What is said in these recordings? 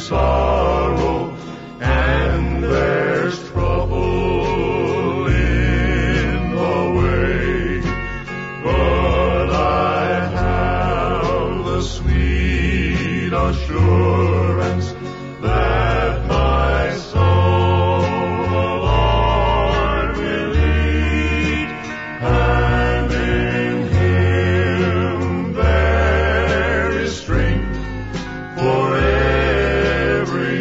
sorrow, and there's trouble in the way, but I have the sweet assurance that my soul Lord will lead, and in Him there is strength for every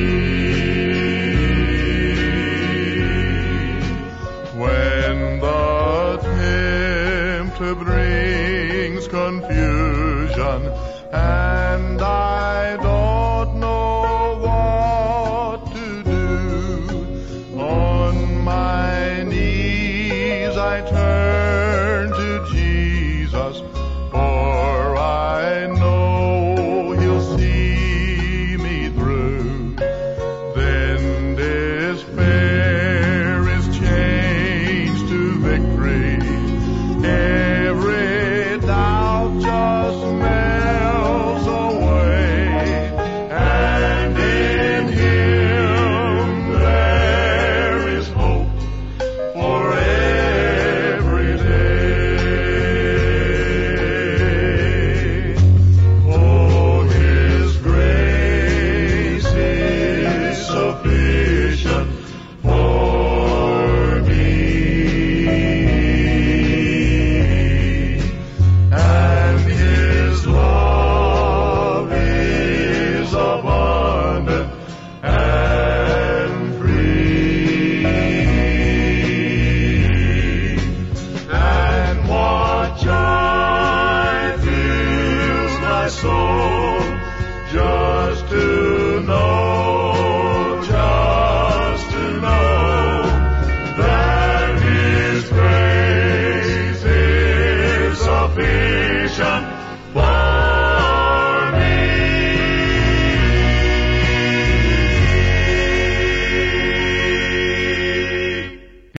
need. When the tempter brings confusion, and I don't know what to do, on my knees I turn to Jesus, for I know He'll see me through. Then despair is changed to victory. Every doubt just melts away, and in Him there is hope for every day. Oh, His grace is sufficient for me, and His love is abundant and free. And what joy fills my soul just